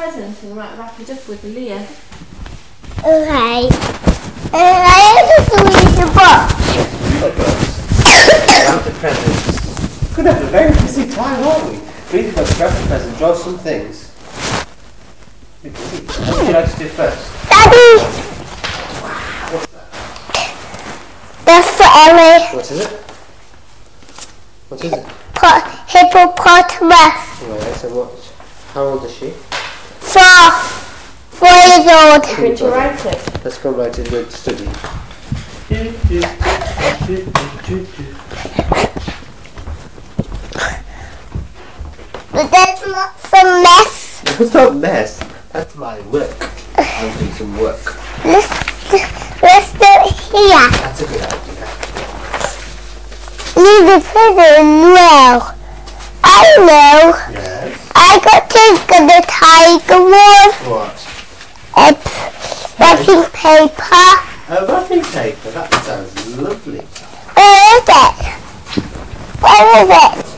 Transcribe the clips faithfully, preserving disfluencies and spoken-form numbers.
present and wrap, wrap it up with Leah. Okay. And I have to read the book. Wrap the presents. We're going to have a very busy time, aren't we? Read the book, wrap the present, draw some things. What would you like to do first? Daddy! What's that? That's for Ellie. What is it? What is it? Po- hippopotamus. Right, so what? How old is she? Four. Four years old. You're going to write it. Let's go and write it in the study. But there's lots of mess. It's not mess. That's my work. I'm doing some work. Let's, let's do it here. That's a good idea. Need a present well. I know. Yes. I got to get the tiger one. What? A wrapping paper. A wrapping paper. That sounds lovely. Where is it? Where is it?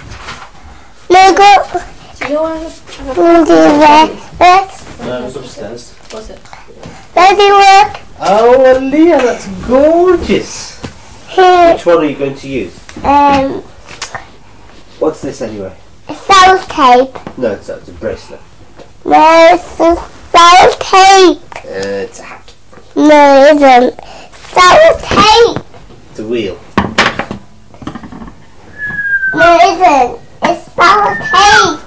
Look. Do you want to have a Where present? No, it's upstairs. What's it? Does it work? Oh, Leah, that's gorgeous. Here. Which one are you going to use? Um, What's this anyway? sellotape. No, it's, it's a bracelet. No, it's a sellotape. Uh, it's a hat. No, it isn't. Sellotape. It's a wheel. No, it isn't. It's sellotape.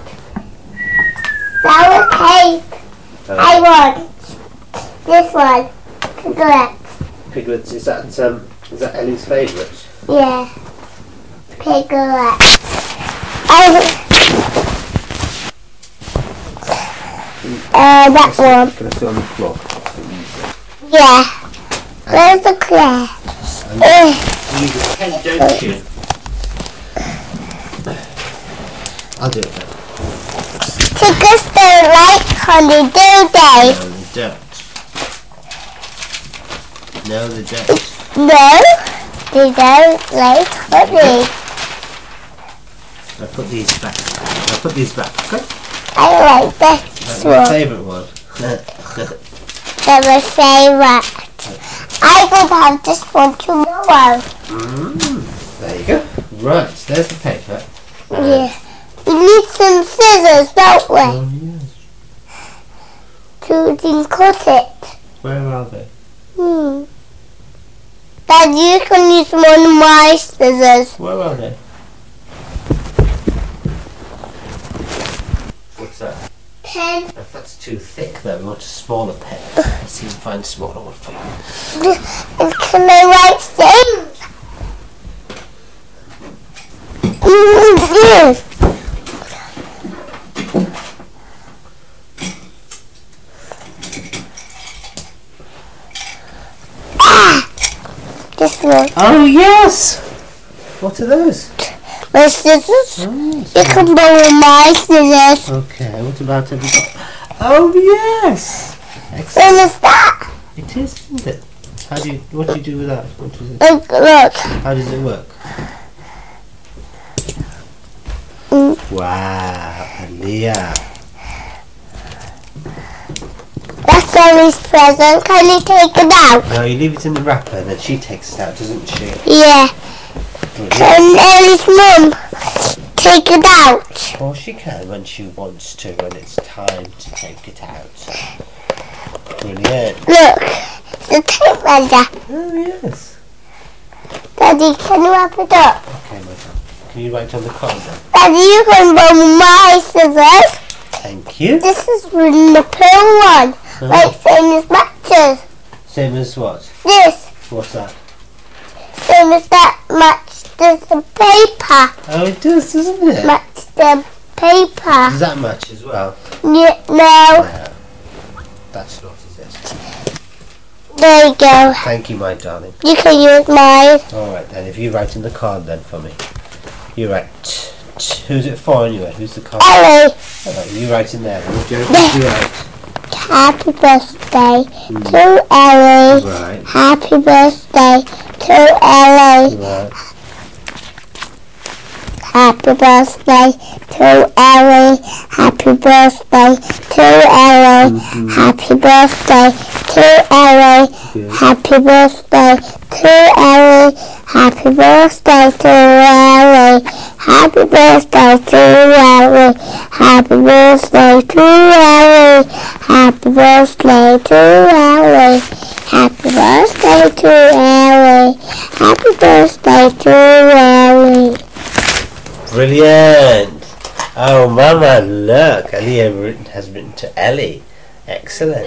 Sellotape. Uh, I want this one. Piglet. Piglets, is that um, is that Ellie's favourite? Yeah. Piglet. I. Uh, that one. Can I sit on the floor? Yeah. Where's the clay? Uh, You use a pen, don't you? I'll do it then. Chickens don't like honey, do they? No, they don't. No, they don't. No, they don't like honey. I put these back. I put these back, okay? I like this That's my one. favourite one. They're my favourite. I could have this one tomorrow. mm, there you go. Right, there's the paper. Yeah. We need some scissors, don't we? Oh, yes. To then cut it. Where are they? Hmm. Dad, you can use one of my scissors. Where are they? What's that? Pen. If that's too thick, though, we want a smaller pen. Let's see if we can find a smaller one for you. And can I write things? Mm-hmm. Ah! This one. Oh, yes! What are those? My scissors? Oh, You can borrow my scissors. okay, what about have you got? Oh, yes! Excellent. What is that? It is, isn't it? How do you, what do you do with that? What is it? Look, look. How does it work? Mm. Wow, Leah. That's Ellie's present. Can you take it out? No, you leave it in the wrapper and then she takes it out, doesn't she? Yeah. Brilliant. Can Ellie's mum take it out? Or she can when she wants to, when it's time to take it out. Brilliant. Look, the tape measure. Oh, yes. Daddy, can you wrap it up? Okay, my son. Can you write on the card then? Daddy, you can borrow my scissors. Thank you. This is from the pill one. Oh. Like same as matches. Same as what? This. What's that? Same as that match the paper. Oh, it does, doesn't it? Match the paper. Does that match as well? Yeah, no. No. That's not, is it? There you go. Thank you, my darling. You can use mine. Alright then, if you write in the card then for me. You write. T- t- who's it for anyway? Who's the card? Ellie, Alright, you write in there. What do you, what do you write? happy birthday to Ellie. Right. Happy birthday to Ellie. Right. Happy birthday to Ellie. Happy birthday to Ellie. Mm-hmm. Happy birthday to Ellie. Good. Happy birthday to Ellie. Happy birthday to Ellie. Happy birthday to Ellie. Happy birthday to Ellie. Happy birthday to Ellie. Happy birthday to Ellie. Happy birthday to Ellie. Brilliant! Oh, Mama, look! Ellie has written to Ellie. Excellent.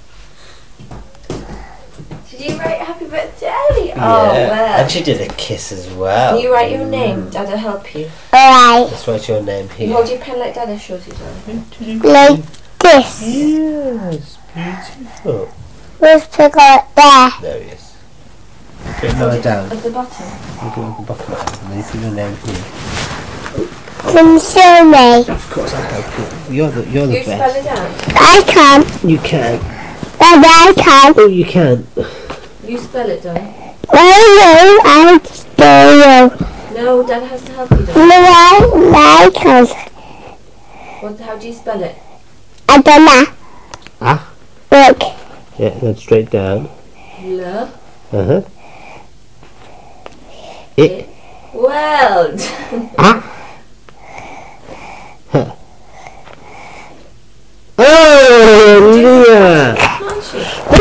Did you write happy birthday to Ellie? Yeah. Oh, well. And she did a kiss as well. Can you write your name? Dad'll help you. Alright, Let's write your name You here. hold your pen like Dada shows you, darling. like this. Yes, beautiful. Let's pick up there. There he is. Put it lower down. At the bottom. You go at the bottom of it, and then you put your name here. Can you show me? Of course, I help you. You're the, you're the You spell best. it out. I can. You can. Daddy, I can. Oh, you can. You spell it, darling. No, no, I can. No, Dad has to help you, darling. No, I, I can. What, how do you spell it? I don't know. Ah. Look. Yeah, then straight down. Love. Uh huh. It. Well done. Ah. Huh. Oh, Leah! Can't she?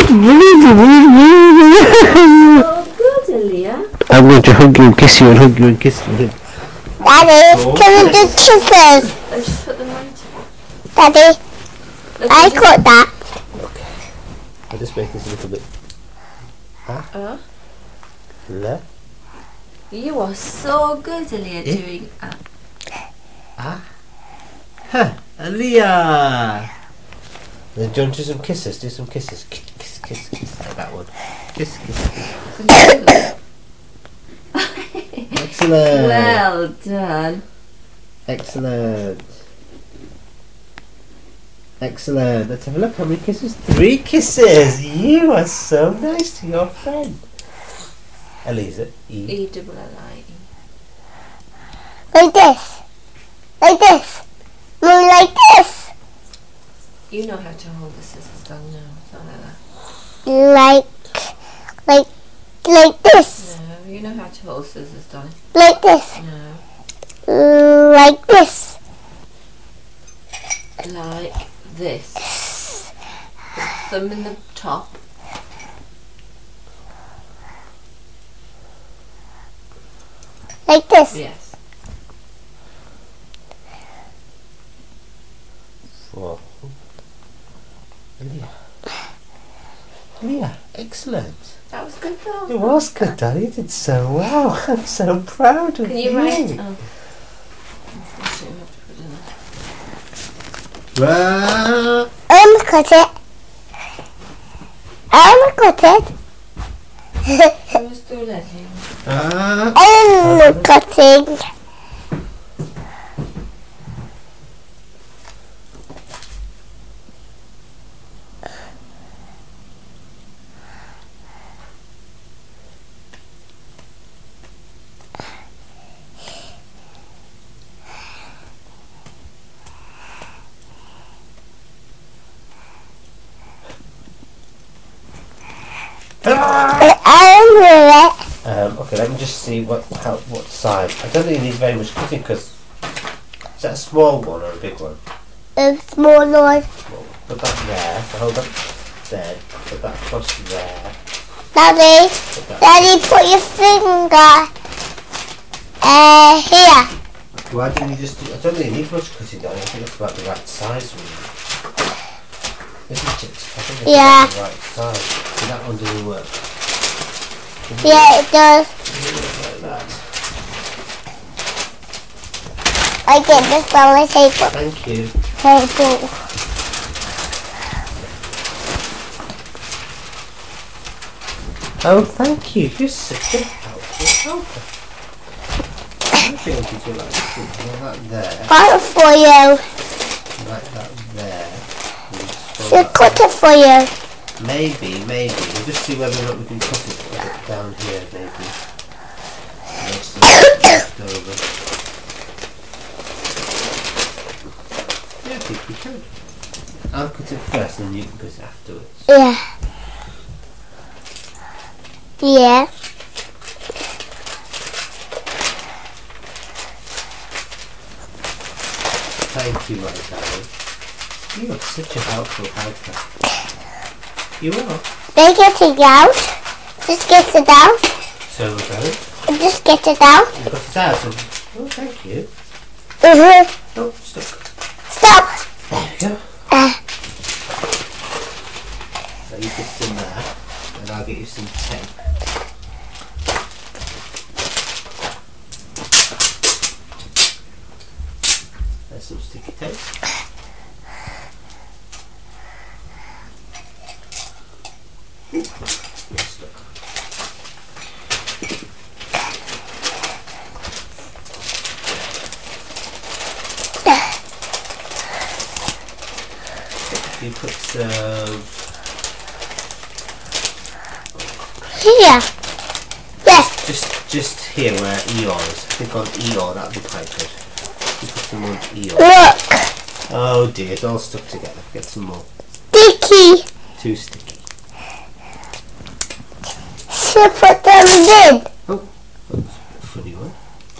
Oh, good, Aaliyah. I'm going to hug you and kiss you and hug you and kiss you. Daddy, can we do kisses? Let's just put them right. Daddy, Let's I just- got that. Okay. I'll just make this a little bit. Uh, Left. you are so good, Aaliyah, Eh? doing uh, Huh. Aaliyah! Then do you want to do some kisses? Do some kisses. Kiss, kiss, kiss, kiss. Like that one. Kiss, kiss, kiss. Excellent. Well done. Excellent. Excellent. Let's have a look. How many kisses? Three kisses. You are so nice to your friend. Eliza. E. E double L I E. Like this. Like this. No, like this. You know how to hold the scissors down now. It's not like that. Like, like, like this. No, you know how to hold scissors, darling. Like this. No. Like this. Like this. Put the thumb in the top. Like this. Yes. Four. Leah. Leah, excellent. That was good though. It was good, Daddy. You did so well. I'm so proud of Can you. you write? Oh. Let's see, we have to put it in there. Well, I'm cut it. I'm cut it. Who's still letting? uh, I'm cutting. I'm with it. um, okay, let me just see what how what size. I don't think it needs very much cutting because is that a small one or a big one? A small one. Small. Put that there. So hold that there. Put that across there. Daddy, Put that. Daddy, put your finger uh, here. Why didn't you just do? I don't think you need much cutting down. I think it's about the right size, really. Isn't it? I think it's Yeah. about the right size. So that one doesn't work. Yeah, it does. Like that. I get this from my table. Thank you. Table. Oh, thank you. You're such a helpful helper. I think I could do like this. Like that there. Cut it for you. Like that there. And just fold She'll that cut it for you. there. Maybe, maybe. We'll just see whether or not we can cut it a bit down here, maybe. And let's just left over. think you can. I'll cut it first and you can cut it afterwards. Yeah. Yeah. Thank you, my darling. You are such a helpful helper. You are. They get it out. Just get it out. So we're going. Just get it out. You got it out. And, oh, thank you. Mm-hmm. Oh, stuck. Stop. There we go. Uh, So you put some there, and I'll get you some tape. There's some sticky tape. Ooh, you're stuck. You put some. here. Yes. Just, just here where Eeyore is. I think on Eeyore that'd be quite good. You put some on Eeyore. Look. Oh dear, it's all stuck together. Get some more. Sticky. Too sticky. Should put them in. Oh, that's a funny one.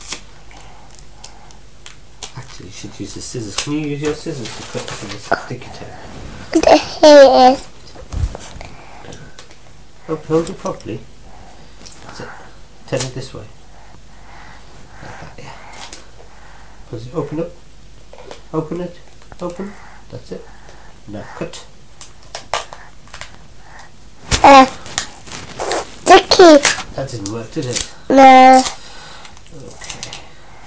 Actually, you should use the scissors. Can you use your scissors to cut some of the sticky tape? Here it is. Oh, hold it properly. That's it. Turn it this way. Like that, yeah. Put it, open up. Open it. Open. That's it. Now cut. Uh, sticky. That didn't work, did it? No. Okay.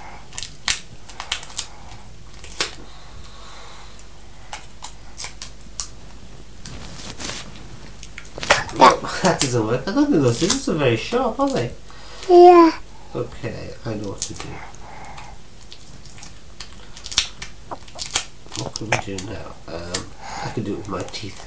Well, that doesn't work. I don't think those scissors are very sharp, are they? Yeah. Okay, I know what to do. What can we do now? Um, I can do it with my teeth.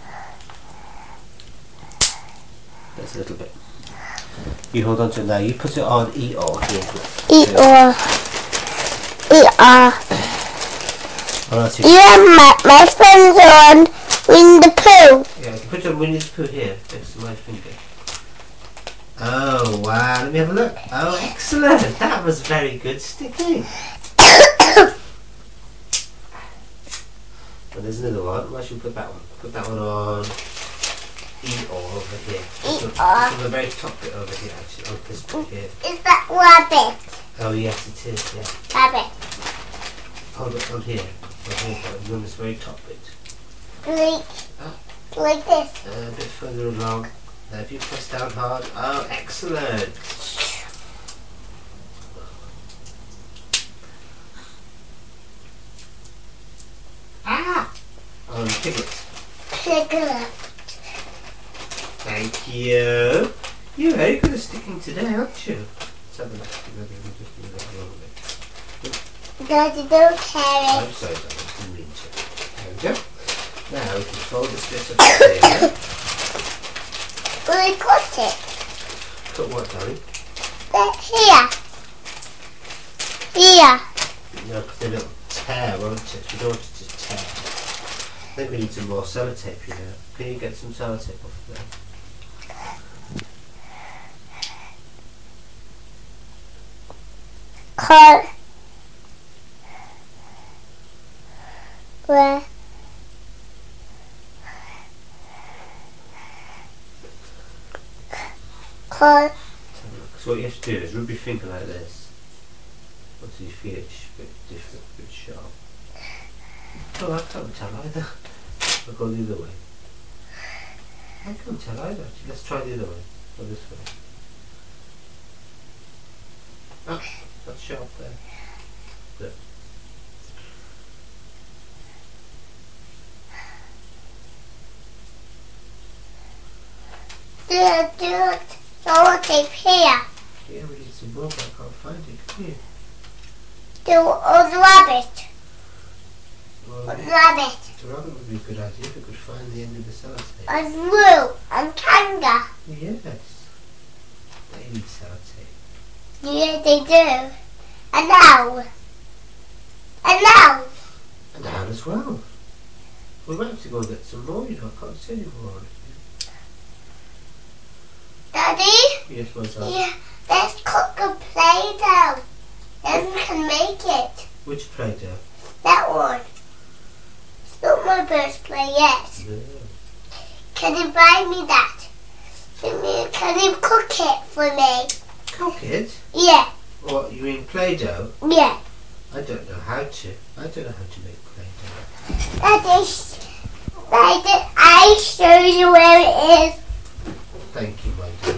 There's a little bit. You hold on to it now. You put it on E R here. E or. E R. Oh, that's it. Yeah, my, my friends are on Winnie the Pooh. Yeah, you put it on Winnie the Pooh here, next to my finger. Oh, wow. Let me have a look. Oh, excellent. That was very good sticking. Well, there's another one. Where should we put that one? Put that one on E or over here. E Put R. on the very top bit over here, actually. On this bit here. Is that rabbit? Oh, yes, it is, yeah. Rabbit. Hold it on here. On here, on this very top bit. Like, like this. Uh, a bit further along. Now, if you press down hard. Oh, excellent. Ah! On Piglet. Piglet. Thank you. You're very good at sticking today, aren't you? Let's have a look. Maybe we'll just do that a little bit. Daddy, don't carry I'm sorry, darling. I didn't mean to. There we go. Now we can fold this bit up there. Will we cut it? Cut what, darling? Uh, here. Here. No, because then it'll tear, won't it? We don't want it to tear. I think we need some more sellotape, you know. Can you get some sellotape off there? Cut. Where? Cut. So what you have to do is rub your finger like this until you feel it's a bit different, a bit sharp. Oh, I can't tell either. I'll go the other way. I can't tell either. Actually, let's try the other way. Go this way. Ah, that's sharp there. Good. Do it, do it. Sellotape here. Yeah, we need some more, but I can't find it. Come here. Do a rabbit. Well, A rabbit. the rabbit would be a good idea if we could find the end of the sellotape. And blue. And kanga. Yes. They need sellotape. Yeah, they do. And now. And now. And down as well. We might have to go and get some more, you know, I can't see any more on it. Daddy? Yes, my son. Yeah, let's cook a Play-Doh. Then we can make it. Which Play-Doh? That one. It's not my birthday yet. No. Can you buy me that? Can you, can you cook it for me? Cook it? Yeah, What, you mean Play-Doh? yeah. I don't know how to. I don't know how to make Play-Doh. Daddy, Daddy, I show you where it is. Thank you, my dear.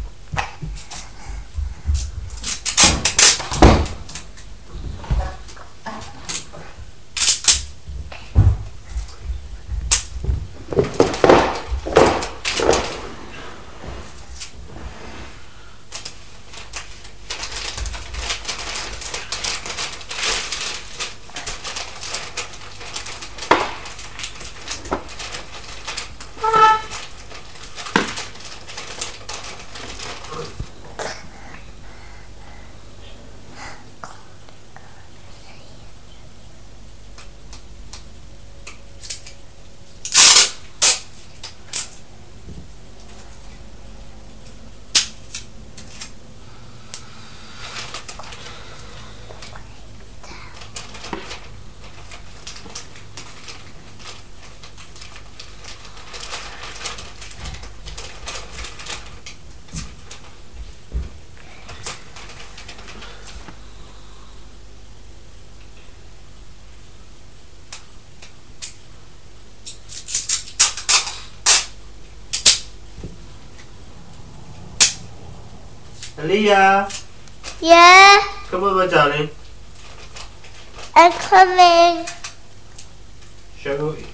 Aliyah, Yeah, come on, my darling. I'm coming. Show me.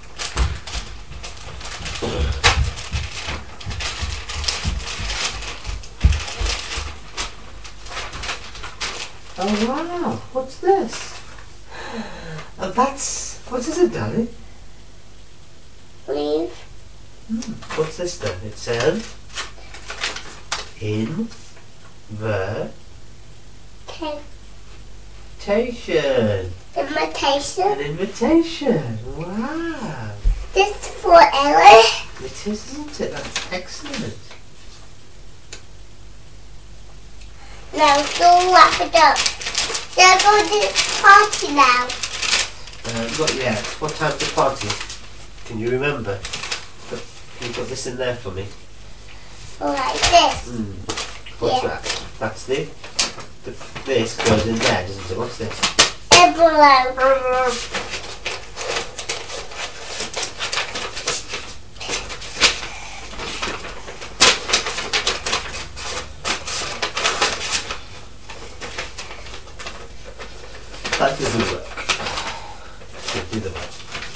Oh wow, what's this? Oh, that's, what is it, darling? Leave. Hmm. What's this then? It says invitation. Okay. Invitation. An invitation. Wow. This is for Ellen. It is, isn't it? That's excellent. Now, don't wrap it up. So I'm going to the party now. Uh, not yet. What time's the party? Can you remember? Put, can you put this in there for me? Like this. Mm. What's Yeah. that? That's the, the. This goes in there, doesn't it? What's this? Envelope. That doesn't work. Should do the one.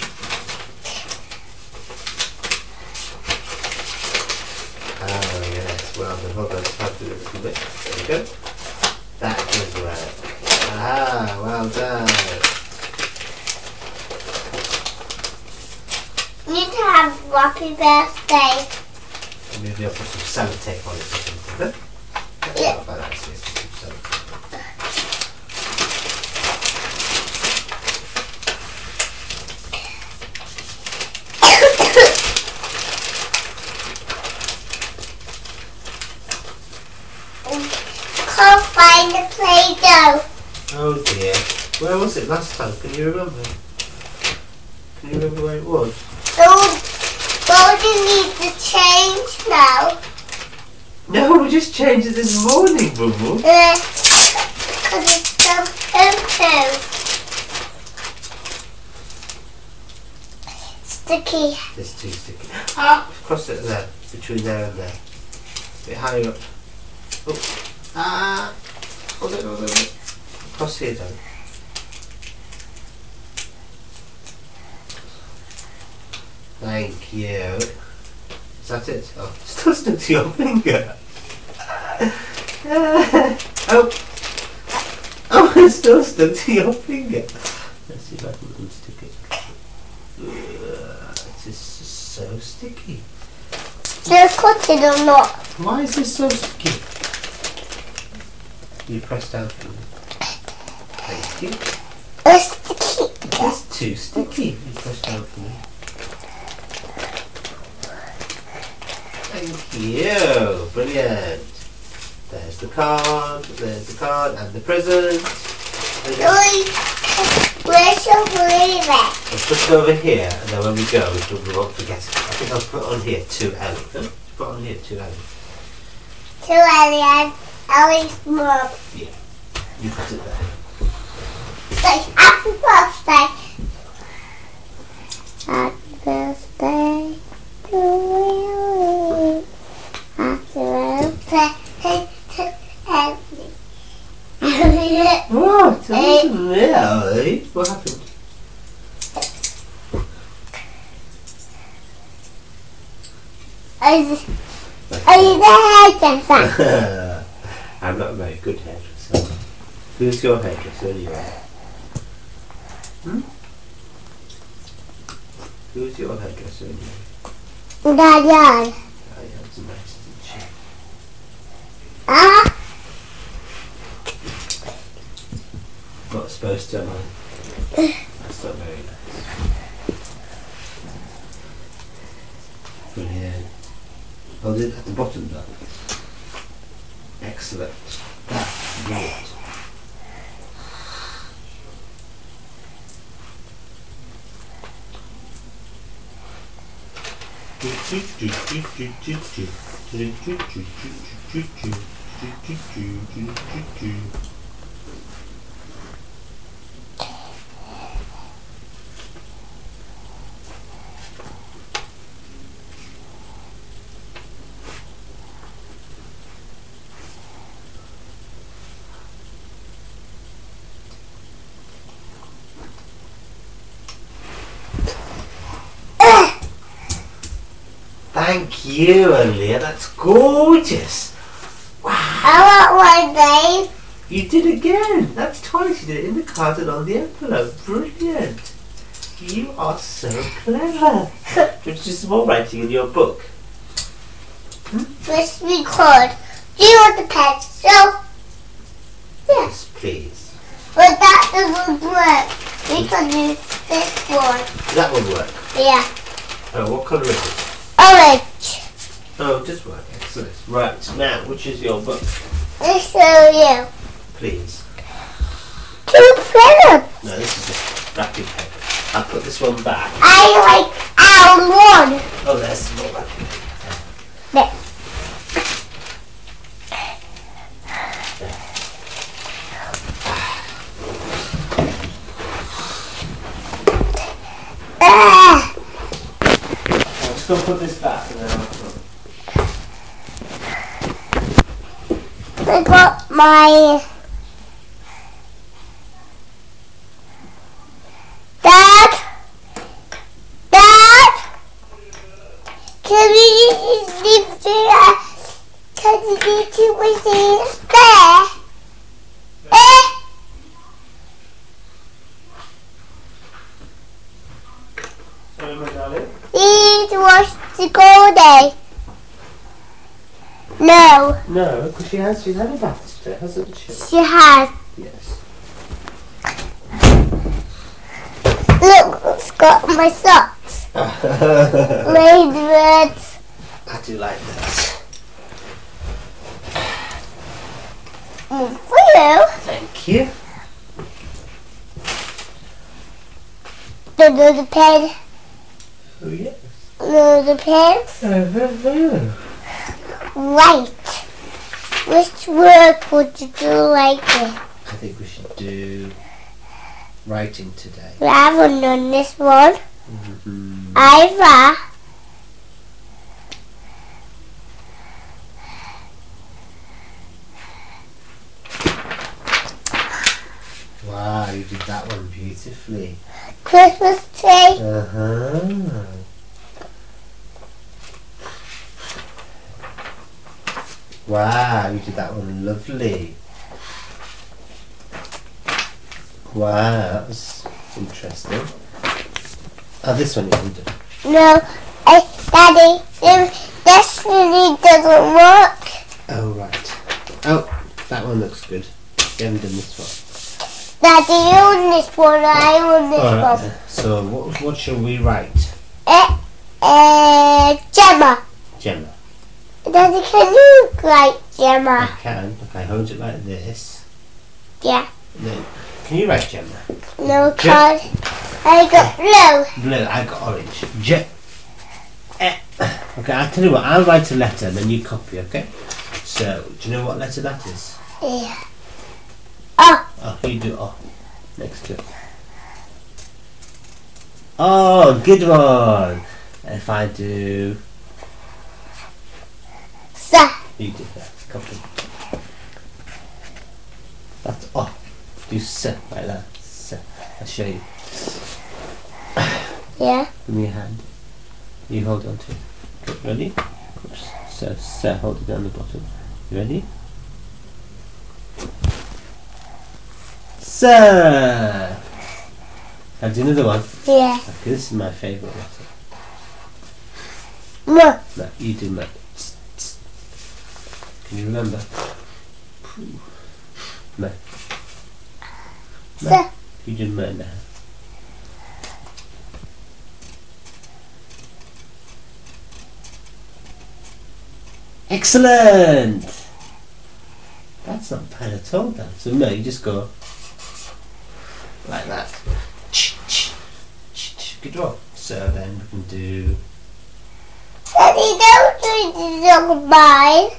Oh yes, well then hold on, let's have to do a little bit. There we go. That does work. Ah, well done. You need to have happy birthday. Maybe I'll put some sellotape on it or something, huh? That's Yeah. not bad actually, put some sellotape. Can't find the Play-Doh. Oh dear. Where was it last time? Can you remember? Can you remember where it was? Don't, don't need to change now. No, we just changed it this morning, Boo Boo. Uh, because it's so poo-poo. Sticky. It's too sticky. Ah! Cross it there, between there and there. A bit higher up. Oh. Ah! Hold it, hold it, hold it. Cross here, darling. Thank you. Is that it? Oh, it's still stuck to your finger. Oh! Oh, it's still stuck to your finger. Let's see if I can unstick it. Ugh, it is so sticky. Just cut it or not? Why is this so sticky? You press down for me. Thank you. It's sticky. It's too sticky. You push down for me. Thank you. Brilliant. There's the card. There's the card and the present. Where's your favorite? Let's put it over here, and then when we go, we won't forget it. I think I'll put it on here to Ellie. No, put it on here to Ellie. To Ellie and Ellie's mom. Yeah, you put it there. Like, happy birthday. Happy birthday to you. Happy birthday to Ellie. What? Really? What happened? Are you, are you the hairdresser? I'm not a very good hairdresser. Who's your hairdresser anyway? Hmm? Who's your hairdresser anyway? Diane. Diane's a nice, isn't she? Ah? Not supposed to, am I? That's not very nice. Brilliant. Hold it at the bottom though. Excellent. That's brilliant. Thank you, Aaliyah. That's gorgeous. Wow. I want one, Dave. You did again. That's twice. You did it in the card and on the envelope. Brilliant. You are so clever. Which is more writing in your book. Hmm? Let's record. Do you want the pencil? Yes, please. But that doesn't work. We can use this one. That will work. Yeah. Oh, what colour is it? Orange. Oh, it does work. Excellent. Right, now, which is your book? Let's show you. Please. Two presents. No, this is the wrapping paper. I'll put this one back. I like our one. Oh, there's some more wrapping paper. There. Ah. I'm just going to put this back and then I'll put... I got my... Dad? Dad? Can we leave the... Can you leave the machine there? Eh? Sorry, my darling. It was the go day. No, No, because she has, she's had a bath today, hasn't she? she has. Yes. Look, it's got my socks. Made red. I do like that. Mm, for you. Thank you. No, no, the pen. Oh, yes. No, the pen. Uh-huh. Right. Which word would you do like it? I think we should do writing today. We haven't done this one. Mm-hmm. Either. Wow, you did that one beautifully. Christmas tree. Uh-huh. Wow, you did that one lovely. Wow, that was interesting. Oh, this one you haven't done. No, I, Daddy, this, this really doesn't work. Oh, right. Oh, that one looks good. You haven't done this one. Daddy, you own this one, I own this Alright, one. then. So what, what shall we write? Eh, eh, Gemma. Gemma. Daddy, can you write I Gemma? can. If I hold it like this. Yeah. Then, can you write Gemma? No, cause I got blue. Blue. I got orange. Je. Eh. Okay, I'll tell you what. I'll write a letter and then you copy. Okay. So, do you know what letter that is? Yeah. Oh, Oh, you do O next to it. Oh, good one. If I do, sir. you do that. Copy. That's O. Do S like that. S. I'll show you. Yeah. Give me your hand. You hold on to it. Okay, ready? So, S. Hold it down the bottom. You ready? Sir. I'll do another one. Yeah. Okay, this is my favourite letter. M. No, you do M. Can you remember? M. Sir. You do M now. Excellent! That's not bad at all, then. So M, you just go like that. Good one. So then we can do. Daddy, don't do the dog mine.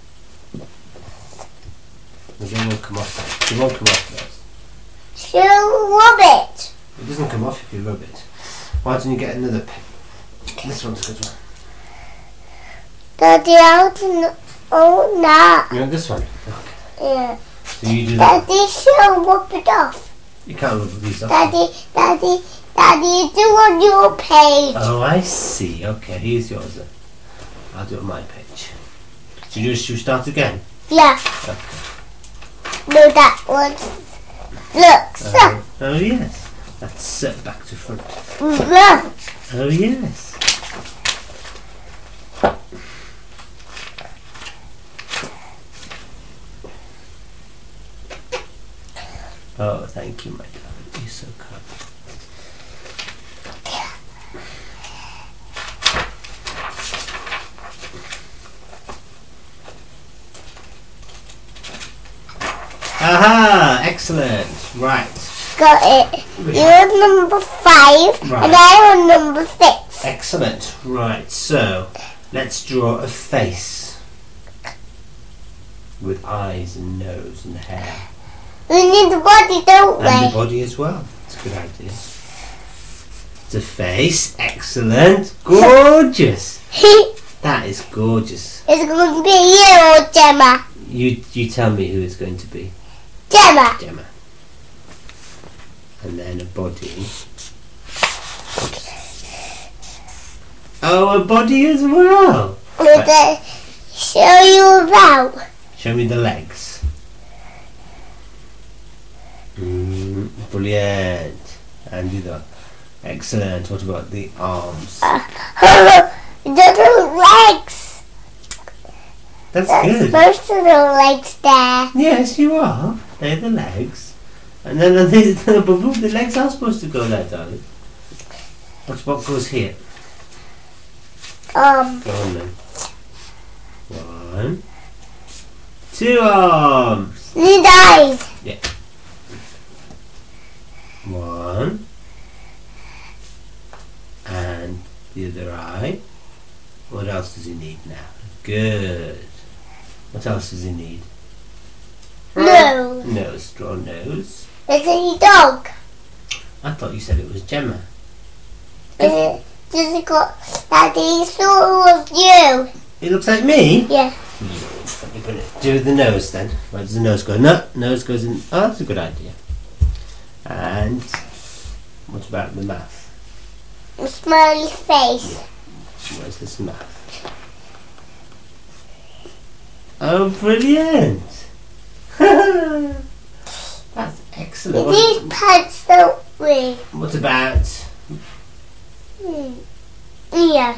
The game will come off. It won't come off first. So rub it. It doesn't come off if you rub it. Why don't you get another pen? This one's a good one. Daddy, I don't own that. You want this one? Yeah. So you do that. Daddy, she'll rub it off. You can't rub these off. Daddy, Daddy, Daddy, do on your page. Oh, I see. Okay, here's yours then. I'll do it on my page. So you should start again? Yeah. Okay. No, that one. Look, sir. Uh, oh, yes. That's set back to front. Look. Oh, yes. Oh, thank you, my darling. You're so kind. Aha! Excellent. Right. Got it. You're number five, Right. and I'm on number six. Excellent. Right. So, let's draw a face with eyes and nose and hair. We need the body, don't And the we? body as well. That's a good idea. It's a face. Excellent. Gorgeous. That is gorgeous. It's going to be you or Gemma. You you tell me who it's going to be. Gemma. Gemma. And then a body. Oh, a body as well. Will they show you about? Show me the legs. Mm, brilliant. And do that. Excellent. What about the arms? The little legs. That's That's good. most of the legs there. Yes, you are. They're the legs. And then the, the, the legs are supposed to go there, darling. What's what goes here? Um, Go on then. One. Two arms. need eyes. One. And the other eye. What else does he need now? Good. What else does he need? Nose. Nose. Draw a nose. It's a dog. I thought you said it was Gemma. Is it, does it got Daddy saw of you? It looks like me. Yeah. You're going to do the nose then. Where does the nose go? No, nose goes in. Oh, that's a good idea. And what about the mouth? A smiley face. Where's this mouth? Oh, brilliant! That's excellent. We need What, pants, don't we? what about Hmm. Yeah.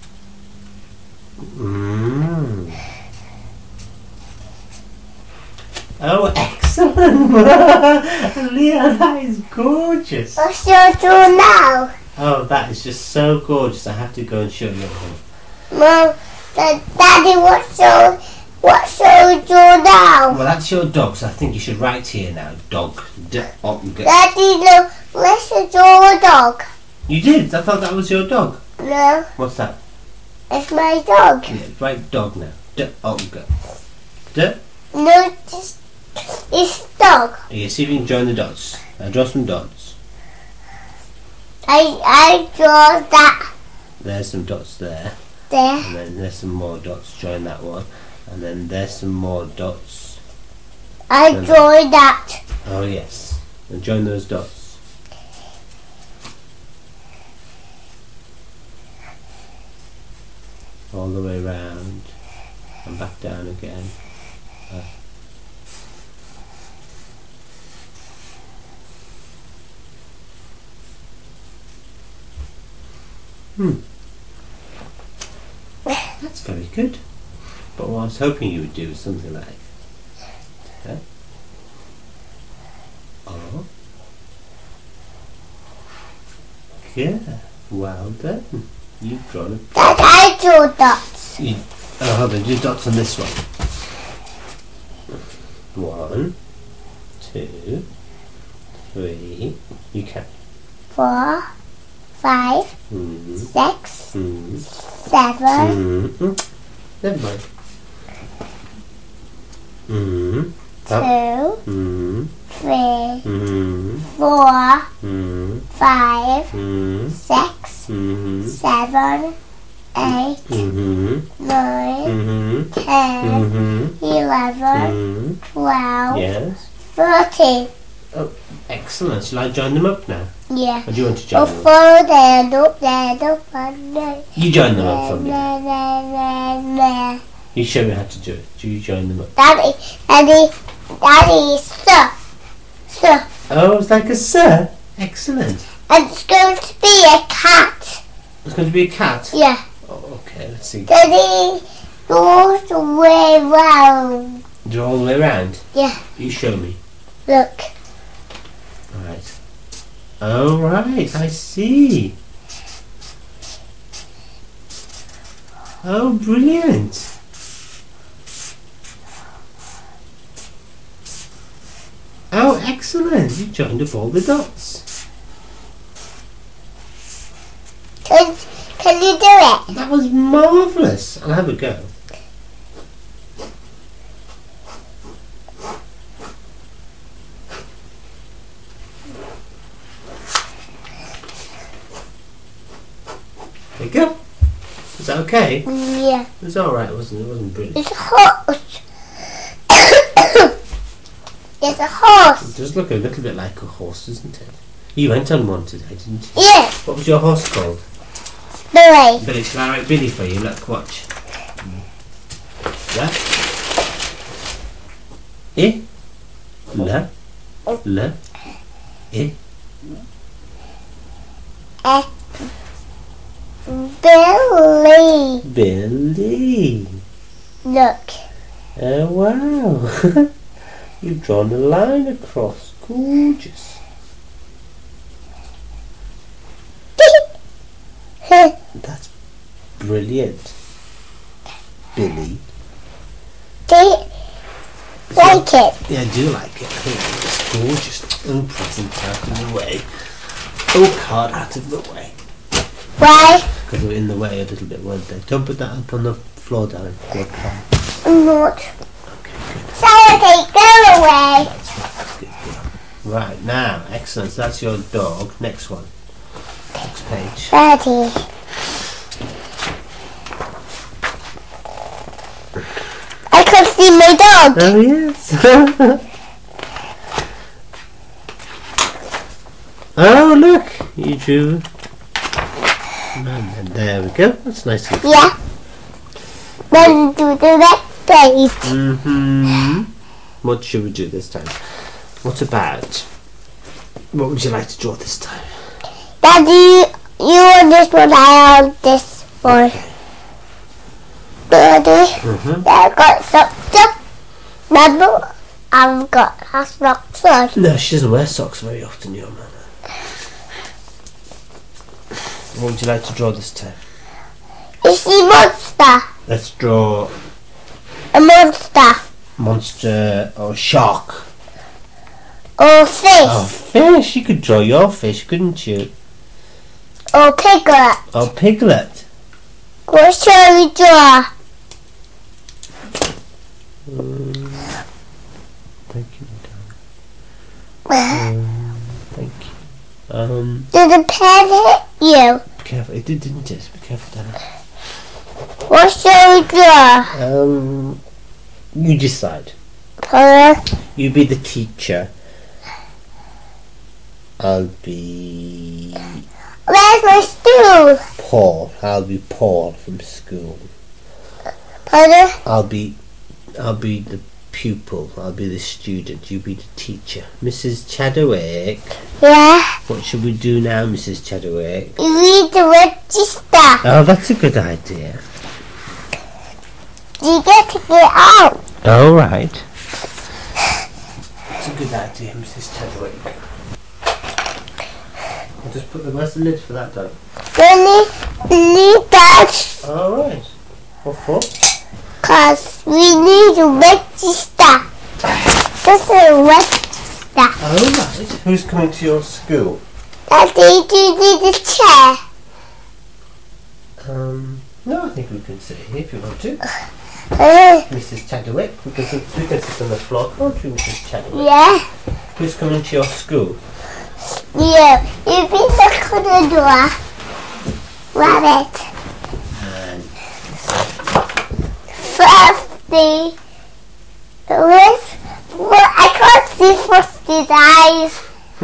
mm, Oh, excellent! Leah, that is gorgeous. What's your do now? Oh, that is just so gorgeous. I have to go and show you. Mom, Dad, Daddy, what's your, what's your do now? Well, that's your dog, so I think you should write here now. Dog. D- oh, g- Daddy, no, where's your dog? you did? I thought that was your dog. No, What's that? it's my dog. Yeah, write dog now. D- oh, g- D- No, just, it's dog. yeah, see if you can join the dots. Now draw some dots. I, I draw that There's some dots there. there. And then there's some more dots. Join that one. And then there's some more dots. I No, no. draw that. Oh, yes. And join those dots. All the way round. And back down again. Uh. Hmm. That's very good. But what I was hoping you would do is something like huh? Oh. Yeah. Well done. You've drawn a Dad, I draw dots. You, oh, hold on, do dots on this one. One, two, three. You can. Four, five, Mm-hmm. six, Mm-hmm. seven, Mm-hmm. Never mind. Mm-hmm. two, Mm-hmm. three, Mm-hmm. four, Mm-hmm. five, Mm-hmm. six, Mm-hmm. seven, eight, Mm-hmm. nine, Mm-hmm. ten, Mm-hmm. eleven, Mm-hmm. twelve, Yes. thirteen. Oh, excellent. Shall I join them up now? Yeah. Or do you want to Oh, join them up? follow there, look there, look there. You join them up for me. There, there, there, there. You show me how to do it. Do you join them up? Daddy, Daddy, Daddy, sir, sir. Oh, it's like a sir. Excellent. And it's going to be a cat. It's going to be a cat. Yeah. Oh, okay, let's see. Daddy goes the way round. Do it all the way around? Yeah. You show me. Look. Alright. Oh, right, I see. Oh, brilliant. Oh, excellent. You joined up all the dots. Can, can you do it? That was marvellous. I'll have a go. There you go. Is that okay? Yeah. It was alright, wasn't it? It wasn't brilliant. It's a horse. It's a It horse. does look a little bit like a horse, doesn't it? You went on one today, didn't you? Yeah. What was your horse called? Billy. Billy. Shall I write Billy for you? Look, watch. La. E. La. La. E. Uh, Billy. Billy. Look. Oh, wow. You've drawn a line across. Gorgeous. That's brilliant. Billy. Do you like it? Yeah, I do like it. I think it's gorgeous. Oh, present out of the way. Oh, card out of the way. Why? Because we're in the way a little bit, weren't they? Don't put that up on the floor, darling. Your card. Not. Okay, good. Saturday, go away. That's right. That's good. Good. Right, now, excellent. So that's your dog. Next one. Next page. Daddy. I can see my dog. Oh, yes. Oh, look. You drew. And then there we go. That's nice. And Yeah. Then do the next page. Mm-hmm. What should we do this time? What about? What would you like to draw this time? Daddy, you want this one, I want this one. Daddy, Mm-hmm. I got something. Remember, I've got her socks on. No, she doesn't wear socks very often, your mother. What would you like to draw this time? Is she a monster? Let's draw A monster. monster or shark. Or fish. Oh, fish. You could draw your fish, couldn't you? Or piglet. Or piglet. What shall we draw? Mm, thank you, darling. Um, thank you. Um, Did the pen hit you? be careful. It did, didn't it? Be careful, darling. What shall we draw? Um, you decide. Paula? You be the teacher. I'll be Where's my stool? Paul. I'll be Paul from school. Paula? I'll be, I'll be the pupil. I'll be the student. You be the teacher. Missus Chadwick. Yeah? What should we do now, Missus Chadwick? You read the register. Oh, that's a good idea. You get to get out. All right. That's a good idea, Missus Chadwick. I'll just put the where's the lid for that, dog? Really? Need that. All right. What for? Cause we need a register. This is a register. All right. Who's coming to your school? Daddy, do you need a chair? Um. No, I think we can sit here if you want to. Uh, Missus Chadwick, we can sit, we can sit on the floor, can't we, Missus Chadwick? yeah? Who's coming to your school? Yeah. You be the corridor. Rabbit. And Frosty. Where's, well, I can't see Frosty's eyes.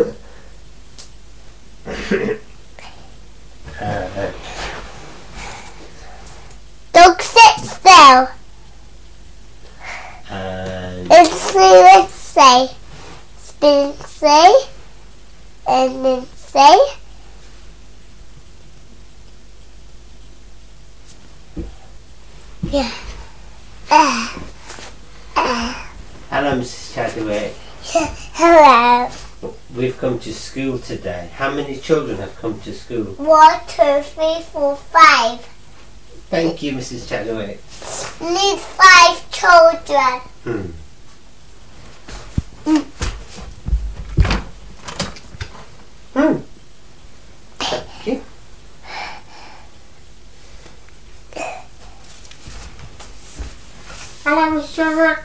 uh, Don't sit still. and Let's see, let's say. Spin say. And then say. Yeah. Uh, uh, hello, Missus Chadwick. hello. We've come to school today. How many children have come to school? One, two, three, four, five. Thank you, Missus Chadwick. Need five children. Hmm. Mm. Hmm. Thank you. Hello, Mister Rook.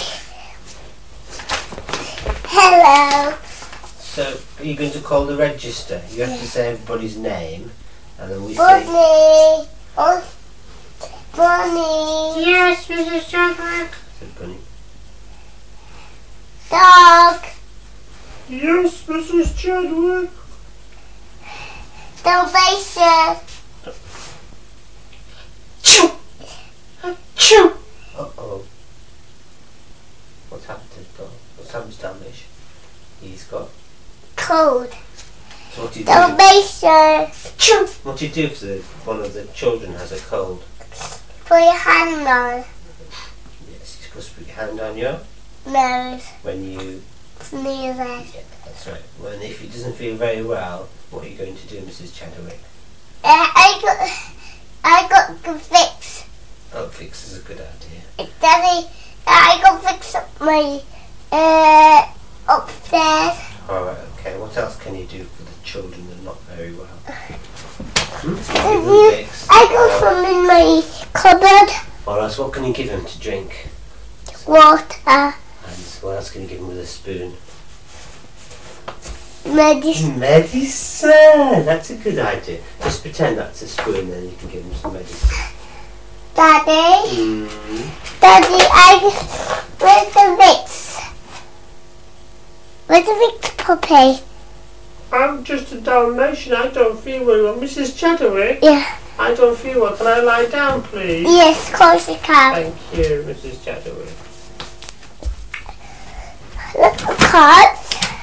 Hello. So, are you going to call the register? You have to say everybody's name, and then we say. Bunny. Oh, Bunny. Yes, Missus Chadwick. Said Bunny. Dog. Yes, Missus Chadwick. Dalmatian. Choo! Choo! Uh oh. What's happened to the dog? What's happened to Dalmatian? He's got. Cold. So what do you do? Dalmatian. Choo! What do you do if the, one of the children has a cold? Put your hand on. Yes, you're supposed to put your hand on your Nose. when you. Sneeze. Yeah, that's right. When if he doesn't feel very well, what are you going to do, Missus Chadwick? Uh, I got, I got the fix. Oh, fix is a good idea. Daddy, I got fix up my uh upstairs. All right. Okay. What else can you do for the children that are not very well? Hmm? Give And them you, fix. I got some in my cupboard. What else? What can you give him to drink? Water, And what else can you give him with a spoon? medicine. Medicine! That's a good idea. Just pretend that's a spoon, then you can give him some medicine. Daddy, Mm. Daddy, I where's the Vicks? Where's the Vicks puppy? I'm just a Dalmatian. I don't feel very well. Missus Chadwick, Yeah. I don't feel well. Can I lie down, please? Yes, of course you can. Thank you, Missus Chadwick. Look at the cards.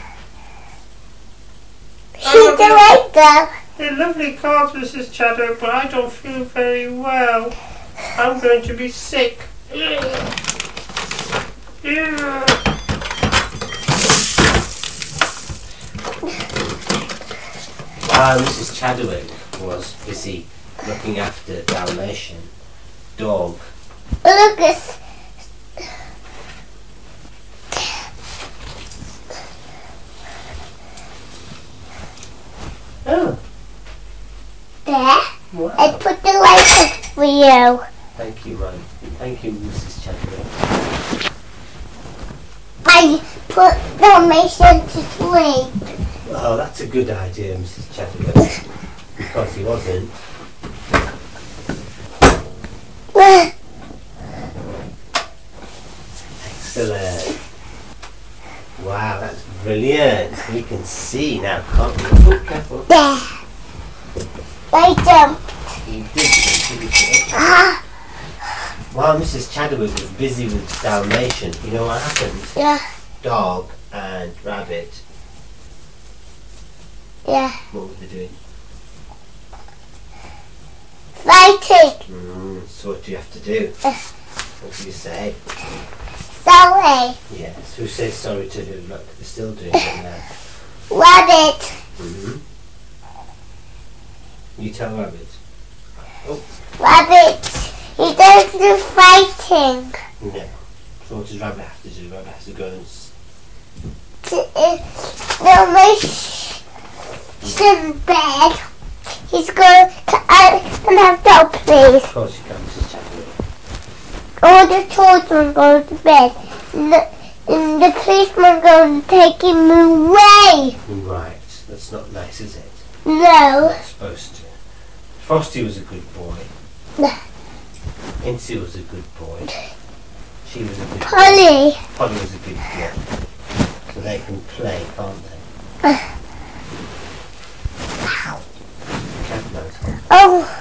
She's Oh, a writer. They're lovely cards, Missus Chadwick, but I don't feel very well. I'm going to be sick. Yeah. While Missus Chadwick was busy looking after Dalmatian dog, Look at oh, there. wow. I put the light up for you. Thank you, man. Thank you, Missus Chadwick. I put Dalmatian to sleep. Oh, that's a good idea, Missus Chadwick. Because he wasn't. Excellent. Wow, that's brilliant. We can see now, can't we? Oh, careful. There. I jumped. He did, he did. Ah, While Missus Chadwick was busy with Dalmatian, you know what happened? yeah, Dog and rabbit, yeah. what were they doing? Fighting. Mm, so what do you have to do? What do you say? Sorry. Yes. Who says sorry to who? Look, they're still doing it now. Rabbit. Mm-hmm. You tell Rabbit. Oh, Rabbit. He does do fighting. no. So what does Rabbit have to do? Rabbit has to go and... s- To, uh, Dalmatian bed. He's going to uh, and have dog, please. Of course you can, Missus Chadwick. All the children go to bed. And the, and the policeman goes to take him away. Right. That's not nice, is it? No. Not supposed to. Frosty was a good boy. Incy was a good boy. She was a good boy. Polly. Polly was a good girl. So they can play, can't they? Careful, Anton. Oh.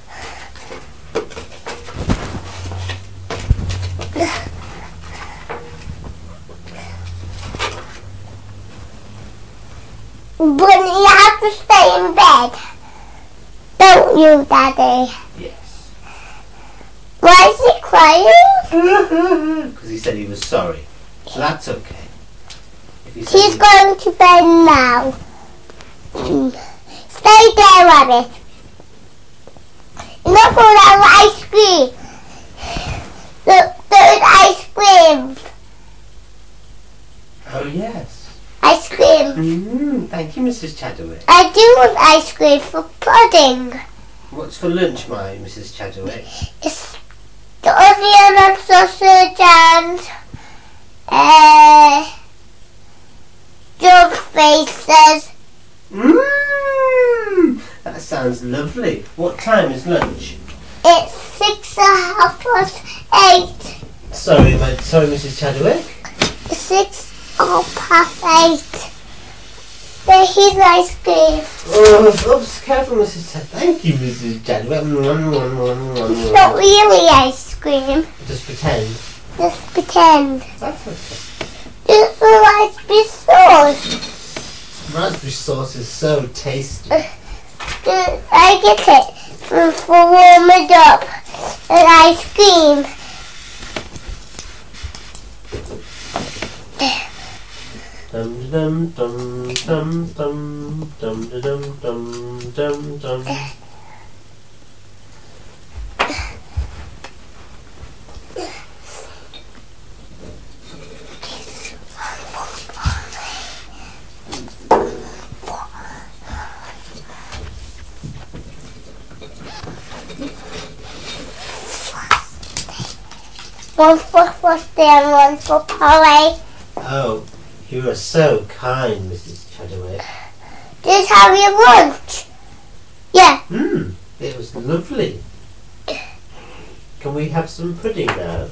But you have to stay in bed. Don't you, Daddy? Yes. Why is he crying? Because he said he was sorry. So that's okay. If he said He's he- going to bed now. Mm. Stay there, Rabbit. You're not going to have ice cream. Look, there's ice cream. Oh, yes. Ice cream. Mm, thank you, Missus Chadwick. I do want ice cream for pudding. What's for lunch, my Missus Chadwick? It's the onion and sausage and uh, dog faces. Mmm! That sounds lovely. What time is lunch? It's six and a half past eight. Sorry, my, sorry, Missus Chadwick. Six or past eight. There, here's ice cream. Oh, oops, careful, Missus Chadwick. Thank you, Missus Chadwick. It's not really ice cream. Just pretend. Just pretend. That's okay. It's a raspberry sauce. Raspberry sauce is so tasty. Just- I get it for, for warming up an ice cream. Dum dum dum dum dum dum dum dum dum dum. One for Frosty and one for Polly. Oh, you are so kind, Missus Chadwick. Just have your lunch. Yeah. Mmm, it was lovely. Can we have some pudding now?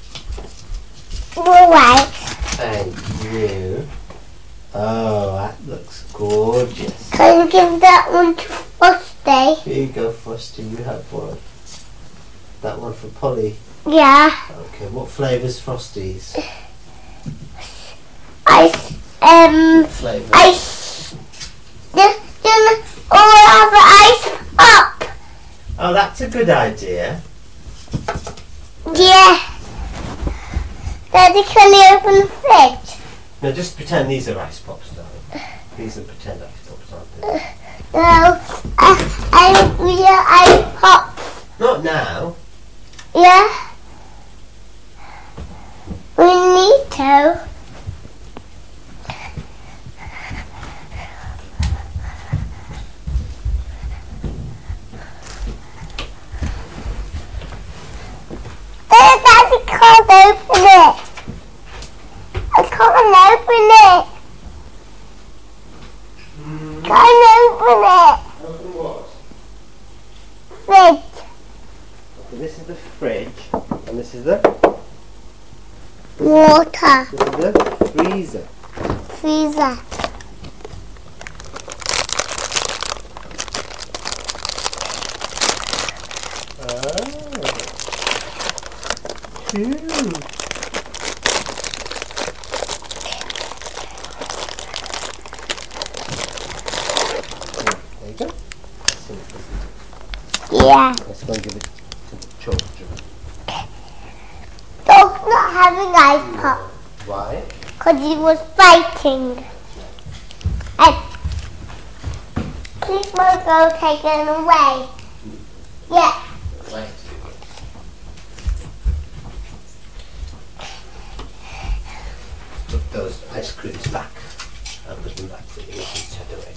All right. Thank you. Oh, that looks gorgeous. Can you give that one to Frosty? Here you go, Frosty, you have one. That one for Polly. Yeah. Okay, what flavour's Frosties? Ice. Um. Flavour? Ice. Just, just all have ice up. Oh, that's a good idea. Yeah. Daddy, can you open the fridge? Now just pretend these are ice pops, darling. Please don't pretend like it's not something. No, I, I, yeah, I pop. Not now. Yeah. We need to. Daddy, I can't open it. I can't open it. Mm. Can't open it. Open what? Fridge. Okay, this is the fridge, and this is the Water. this is the freezer. Freezer. Ah. Cute. There you go. Let's see what this is. Yeah. Let's go and give it to the children. Dog's not having ice pop Why? because he was fighting. And please won't go take it away. Yeah. Right. Put those ice creams back. I'll put them back for you to set away.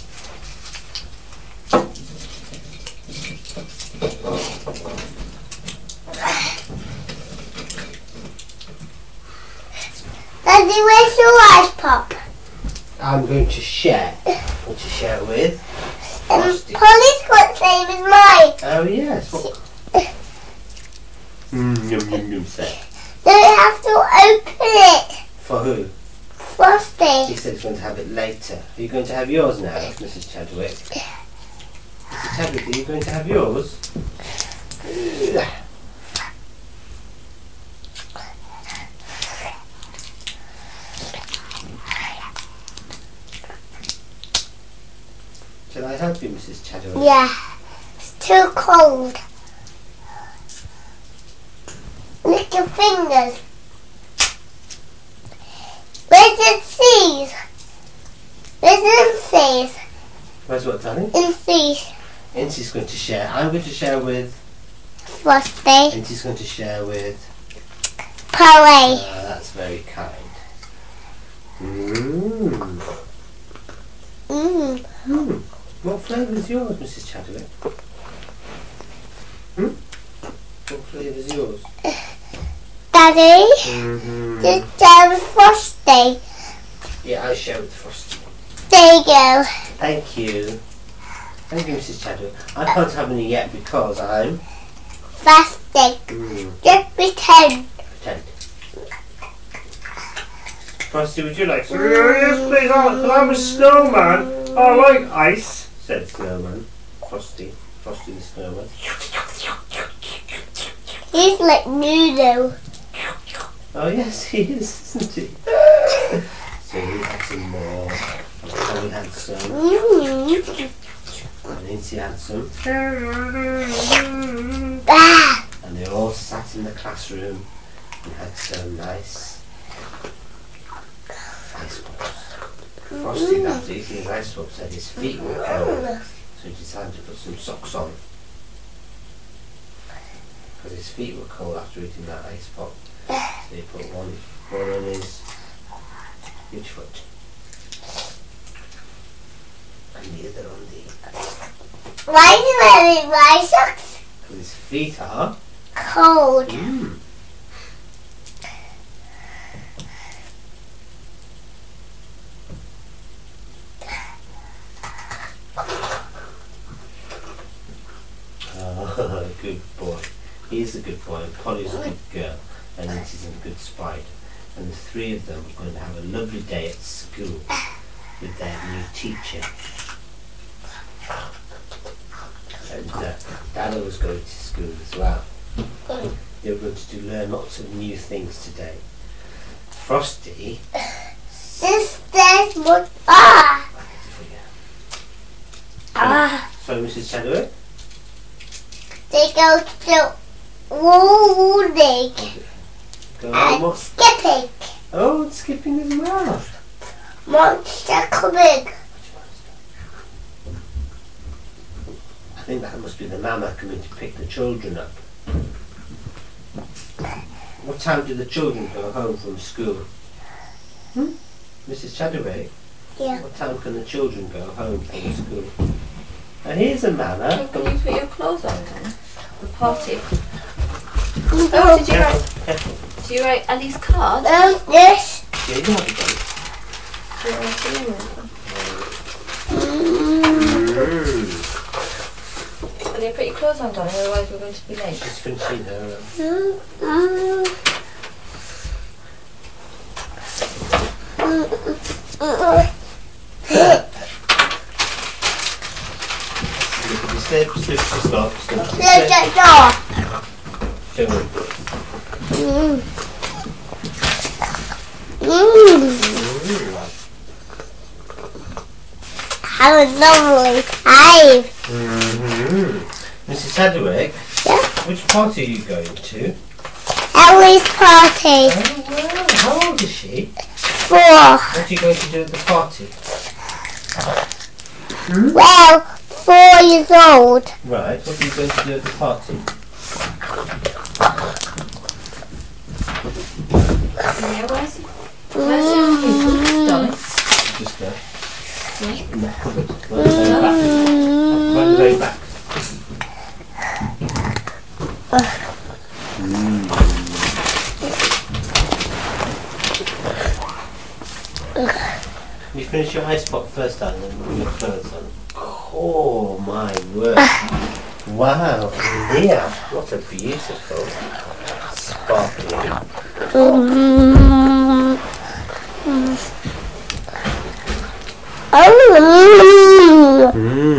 Daddy, where's your ice pop? I'm going to share. Want to share with? Um, Frosty. Polly's got the same as mine. Oh yes. What? Mm, yum yum yum. Say. Do you have to open it? For who? He Frosty. said he's going to have it later. Are you going to have yours now, Missus Chadwick? Missus Chadwick, are you going to have yours? Shall I help you, Missus Chadwick? Yeah. It's too cold. Lick your fingers. Where's the C's? Where's the C's? Where's what, darling? In C's. Incy's going to share. I'm going to share with. Frosty. Incy's going to share with. Polly. Ah, that's very kind. Mmm. Mmm. Hmm. What flavour is yours, Missus Chadwick? Hmm? What flavour is yours? Daddy. Mm-hmm. Just share with Frosty. Yeah, I share with Frosty. There you go. Thank you. Thank you, Missus Chadwick. I can't have any yet because I'm. Frosty. Mm, Just pretend. pretend. Frosty, would you like some? Yes, please. Oh, I'm a snowman. I like ice, said Snowman. Frosty. Frosty the Snowman. He's like noodle. Oh, yes, he is, isn't he? So we had some more. Polly had some. Mmm. And Incy had some. Ah. And they all sat in the classroom and had some nice ice pops. Frosty, after eating his ice pop, said his feet were cold, so he decided to put some socks on. Because his feet were cold after eating that ice pop. So he put one, one on his each foot. And the other on the... Why is he wearing my socks? Because his feet are... Cold. Mm. Oh, good boy. He's a good boy, Polly's a good girl, and Lindsay's a good spider. And the three of them are going to have a lovely day at school with their new teacher. And uh, Dada was going to school as well. They were going to do, learn lots of new things today. Frosty... This there's what ah ah. So, Missus Chadwick? They go to rolling Go on, and what? skipping. Oh, it's skipping as well. Monster coming. I think that must be the mama coming to pick the children up. What time do the children go home from school? Hmm? Missus Chadwick? Yeah. What time can the children go home from school? And here's a mama. Oh, can you put your clothes on then? The party. Oh, did you write? Careful, careful. Did you write Ellie's card? Um, yes. Yeah, you have it done. Do you want to name it? Mm. Can you put your clothes on, darling? Otherwise we're going to be late. She's finishing her. Mm, mm. Slip, slip, stop, slip, Close the door. Show me. Mm. Mm. Have a lovely time. Mm-hmm. Missus Chadwick, Yeah. which party are you going to? Ellie's party. Oh, wow. How old is she? Four. What are you going to do at the party? Hmm? Well, four years old. Right, what are you going to do at the party? Yeah, where's it? Where's your kids, darling? Just there. In the cupboard. Right way back. Right way back. You finish your ice pop first time and then put your clothes on. Oh my word. Wow, yeah. What a beautiful sparkling. Mm. Oh.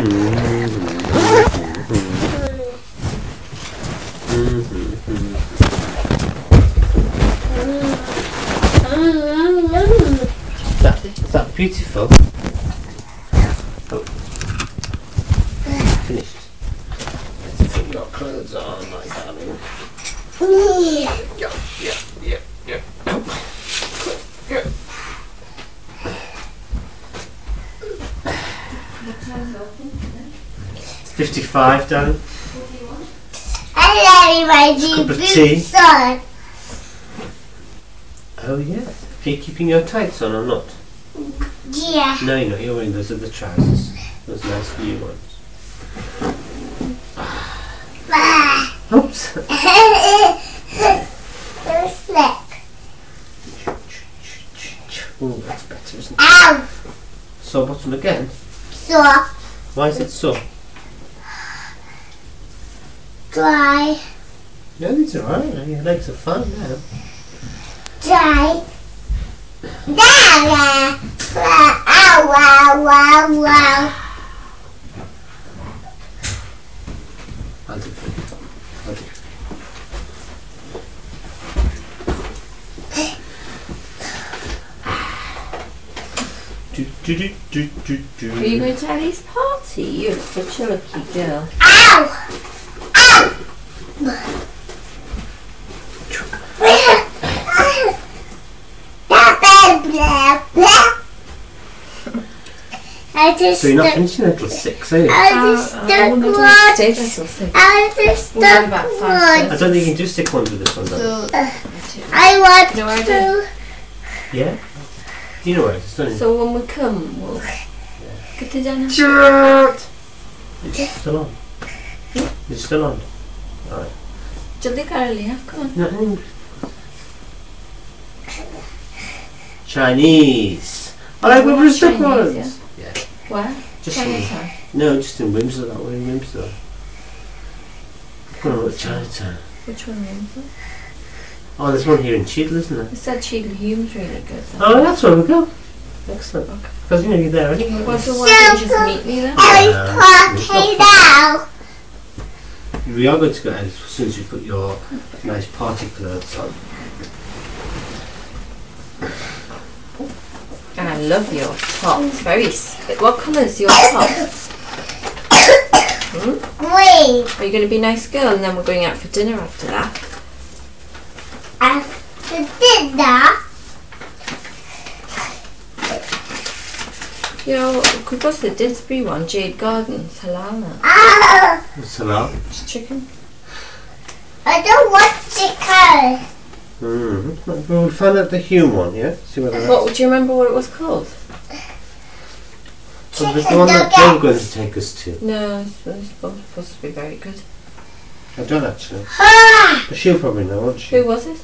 Is that, is that beautiful? Oh. Finished. Let's put your clothes on, my darling. Yeah, yeah, yeah, yeah. Yeah. fifty-five, darling. I like my Cup of new tea. boots on. Oh yes. Are you keeping your tights on or not? Yeah. No, you're not. You're wearing those other trousers. Those nice new ones. Oops. Don't slip. Oh, that's better, isn't it? Ow. Sore bottom again? So Why is it sore? dry. No, it's alright. Your legs are fine now. Dry. Dry. Ow, wow, wow, wow. I'll do it. I'll do it. Do, do, do, do, do, do. Are you going to Ellie's party? You're such a lucky girl. Ow. Ow. I just So you're not stuck, finishing until six, are you? I just Uh, I stuck wonder if one. I stayed until six. I just We'll go stuck about five, one. I don't think you can do stick ones with this one, though. So, I want No, I to. Yeah? Do you know where it's done? so when we come, we'll get to dinner. It's still on. It's still on. Alright. Jolly Carly, come on. No. Chinese. I like We when want we stick Chinese, ones. Yeah. Where? Just Chinatown. in, no, just in Windsor, that way in Windsor. Oh, at Chinatown. Which one is it? Oh, there's one here in Cheadle, isn't there? It said Cheadle Hume's really good. Though. Oh, that's where we go. Excellent. Because you know you're there anyway. Well, so why don't you just meet me then? Ellie's party now. We are going to go as soon as you put your nice party clothes on. And I love your top. It's very. s- What colour is your top? Hmm? Wait. Are you going to be a nice girl and then we're going out for dinner after that? After dinner. Yeah, because the Didsbury one, Jade Gardens, halal. Ah, What's halal? It's chicken. I don't want chicken. Mm. Well, we'll find out the Hume one, yeah? See whether What, that's... do you remember what it was called? Oh, the Chicken one that nuggets. Joe's going to take us to. No, it's, it's supposed to be very good. I don't actually. Ah, But she'll probably know, won't she? Who was it?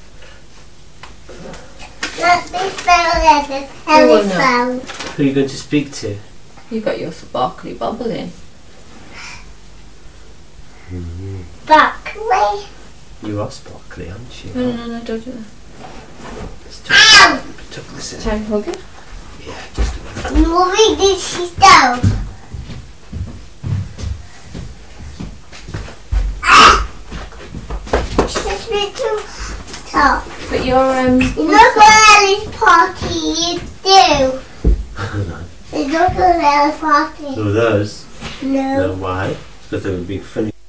let me spell it. Who will Telephone. Who are you going to speak to? You got your sparkly bubble in. Mm-hmm. Broccoli. You are sparkly, aren't you? No, no, no, don't do that. Let's tuck, Ow! tuck this in. Try and hug it. Yeah, just a minute. Moving this stove. Ah! Just me too tough. But your um. You look at Alice Party, you do. No. You look at Alice Party. So those? No. No, why? Because they would be funny.